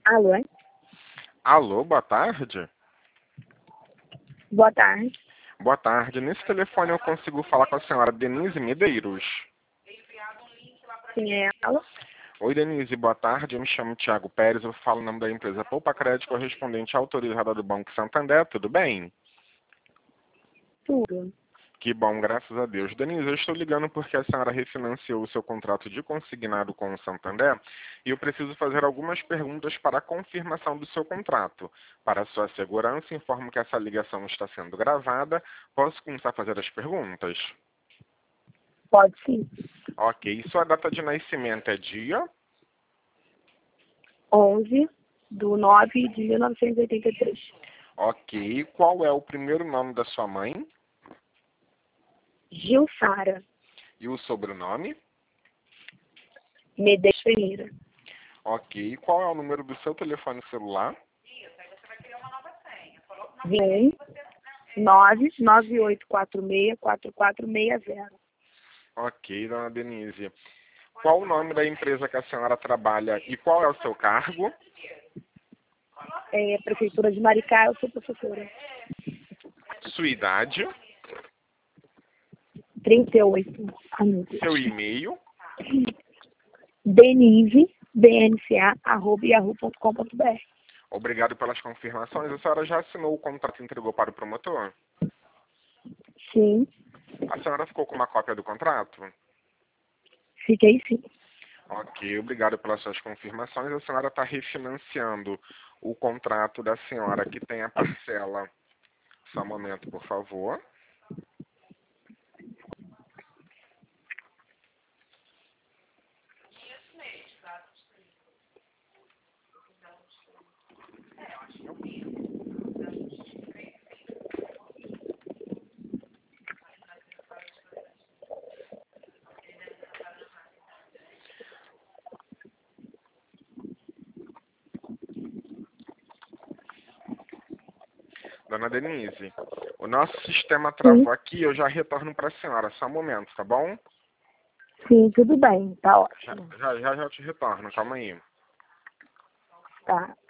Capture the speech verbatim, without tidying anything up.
Alô, hein? Alô, boa tarde. Boa tarde. Boa tarde. Nesse telefone eu consigo falar com a senhora Denise Medeiros. Quem é ela? Oi, Denise, boa tarde. Eu me chamo Thiago Pérez, eu falo em nome da empresa Poupa Crédito, correspondente autorizada do Banco Santander. Tudo bem? Tudo. Que bom, graças a Deus. Denise, eu estou ligando porque a senhora refinanciou o seu contrato de consignado com o Santander e eu preciso fazer algumas perguntas para a confirmação do seu contrato. Para a sua segurança, informo que essa ligação está sendo gravada. Posso começar a fazer as perguntas? Pode sim. Ok. Sua data de nascimento é dia? onze do nove de mil novecentos e oitenta e três. Ok. Qual é o primeiro nome da sua mãe? Gilsara E o sobrenome? Medeiros Ferreira. Ok. Qual é o número do seu telefone celular? vinte e um, nove nove oito quatro seis, quatro quatro seis zero. Ok, dona Denise. Qual o nome da empresa que a senhora trabalha e qual é o seu cargo? É, Prefeitura de Maricá, eu sou professora. Sua idade? trinta e oito anos. Seu e-mail? Denise, B N C A, arroba yahoo ponto com ponto br. Obrigado pelas confirmações. A senhora já assinou o contrato e entregou para o promotor? Sim, A senhora ficou com uma cópia do contrato? fiquei sim. Ok, obrigado pelas suas confirmações. A senhora está refinanciando o contrato da senhora que tem a parcela. Só um momento, por favor. Dona Denise, o nosso sistema travou Sim, aqui, eu já retorno para a senhora. Só um momento, tá bom? sim, tudo bem, tá Já, ótimo. já, já, já te retorno, calma aí. Tá.